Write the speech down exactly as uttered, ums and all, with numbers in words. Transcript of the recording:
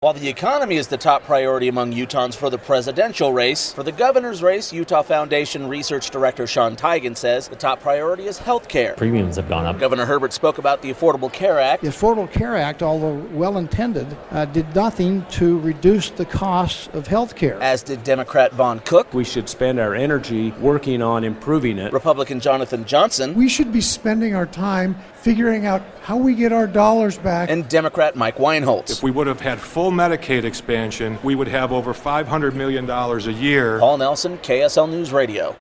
While the economy is the top priority among Utahns for the presidential race, for the governor's race, Utah Foundation Research Director Sean Teigen says the top priority is health care. Premiums have gone up. Governor Herbert spoke about the Affordable Care Act. The Affordable Care Act, although well-intended, uh, did nothing to reduce the costs of health care. As did Democrat Vaughn Cook. We should spend our energy working on improving it. Republican Jonathan Johnson. We should be spending our time figuring out how we get our dollars back. And Democrat Mike Weinholz. If we would have had full Medicaid expansion, we would have over five hundred million dollars a year. Paul Nelson, K S L News Radio.